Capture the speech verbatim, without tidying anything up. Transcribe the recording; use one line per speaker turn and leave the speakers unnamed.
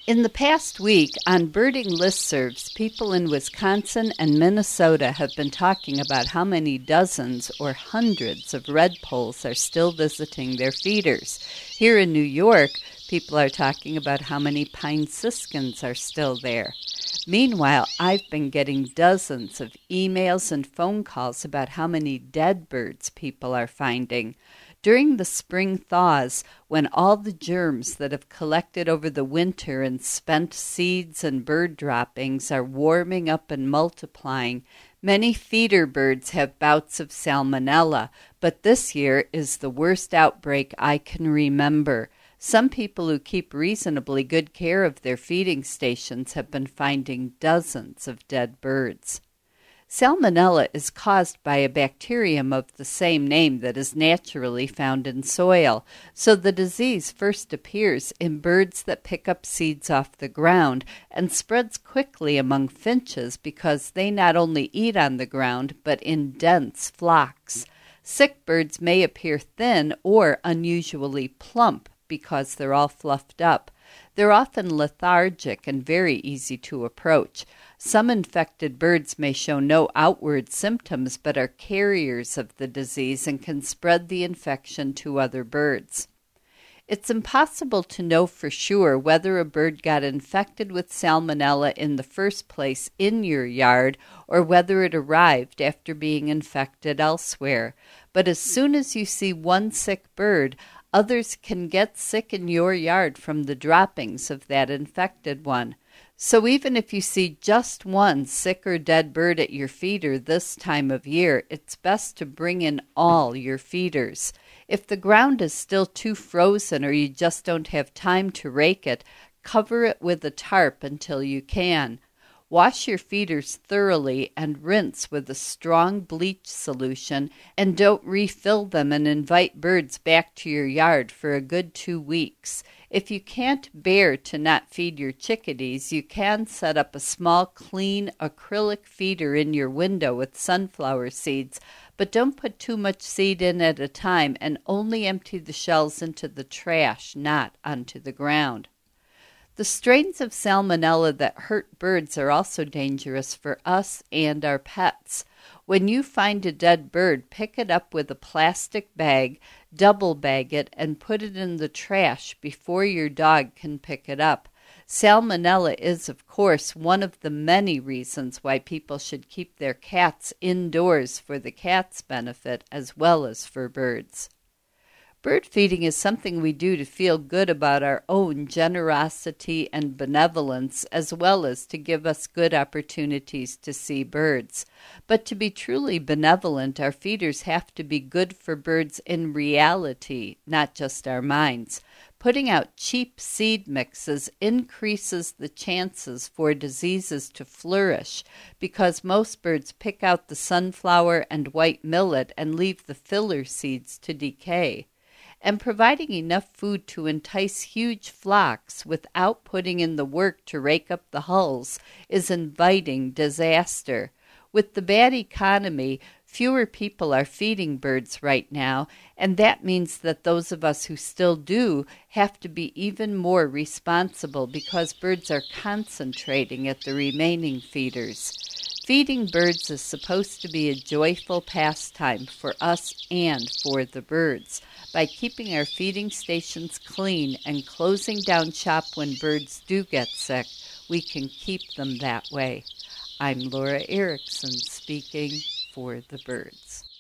In the past week, on birding listservs, people in Wisconsin and Minnesota have been talking about how many dozens or hundreds of redpolls are still visiting their feeders. Here in New York, people are talking about how many pine siskins are still there. Meanwhile, I've been getting dozens of emails and phone calls about how many dead birds people are finding. During the spring thaws, when all the germs that have collected over the winter and spent seeds and bird droppings are warming up and multiplying, many feeder birds have bouts of salmonella, but this year is the worst outbreak I can remember. Some people who keep reasonably good care of their feeding stations have been finding dozens of dead birds. Salmonella is caused by a bacterium of the same name that is naturally found in soil, so the disease first appears in birds that pick up seeds off the ground and spreads quickly among finches because they not only eat on the ground but in dense flocks. Sick birds may appear thin or unusually plump because they're all fluffed up. They're often lethargic and very easy to approach. Some infected birds may show no outward symptoms but are carriers of the disease and can spread the infection to other birds. It's impossible to know for sure whether a bird got infected with salmonella in the first place in your yard or whether it arrived after being infected elsewhere. But as soon as you see one sick bird, others can get sick in your yard from the droppings of that infected one. So even if you see just one sick or dead bird at your feeder this time of year, it's best to bring in all your feeders. If the ground is still too frozen or you just don't have time to rake it, cover it with a tarp until you can. Wash your feeders thoroughly and rinse with a strong bleach solution, and don't refill them and invite birds back to your yard for a good two weeks. If you can't bear to not feed your chickadees, you can set up a small, clean acrylic feeder in your window with sunflower seeds, but don't put too much seed in at a time and only empty the shells into the trash, not onto the ground. The strains of salmonella that hurt birds are also dangerous for us and our pets. When you find a dead bird, pick it up with a plastic bag, double bag it, and put it in the trash before your dog can pick it up. Salmonella is, of course, one of the many reasons why people should keep their cats indoors for the cat's benefit as well as for birds. Bird feeding is something we do to feel good about our own generosity and benevolence, as well as to give us good opportunities to see birds. But to be truly benevolent, our feeders have to be good for birds in reality, not just our minds. Putting out cheap seed mixes increases the chances for diseases to flourish because most birds pick out the sunflower and white millet and leave the filler seeds to decay. And providing enough food to entice huge flocks without putting in the work to rake up the hulls is inviting disaster. With the bad economy, fewer people are feeding birds right now, and that means that those of us who still do have to be even more responsible because birds are concentrating at the remaining feeders. Feeding birds is supposed to be a joyful pastime for us and for the birds. By keeping our feeding stations clean and closing down shop when birds do get sick, we can keep them that way. I'm Laura Erickson speaking for the birds.